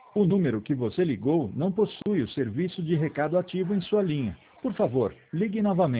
O número que você ligou não possui o serviço de recado ativo em sua linha. Por favor, ligue novamente.